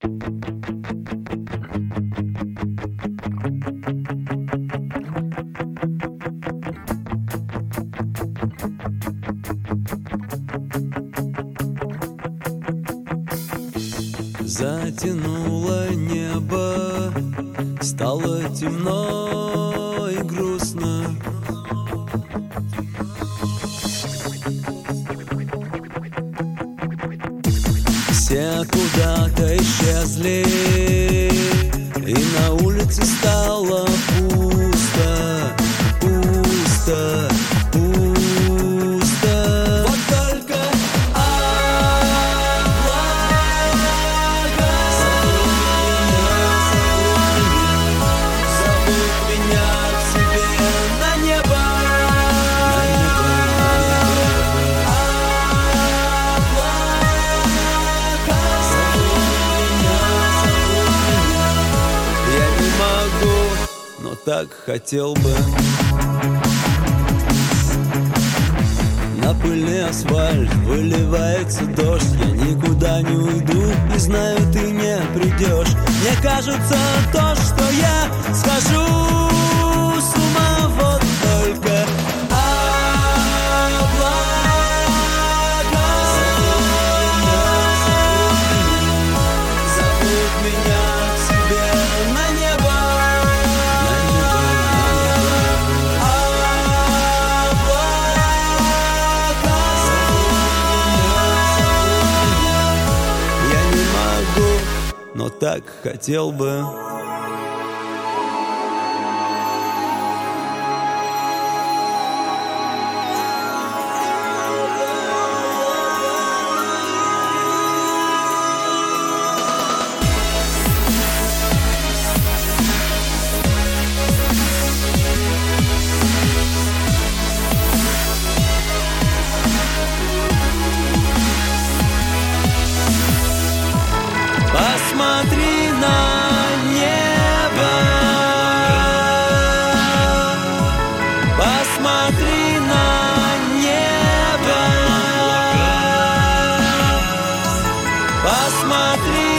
Затянуло небо, стало темно и грустно. Все куда-то исчезли, и на улице стало пусто, пусто, пусто. Вот только облака зовут меня к себе на небо. Но так хотел бы. На пыли асфальт выливается дождь. Я никуда не уйду и знаю, ты не придешь. Мне кажется, то, что я схожу с ума. Вот только облака зовут меня к себе на небо. Но так хотел бы. Посмотри на небо, посмотри на небо, посмотри.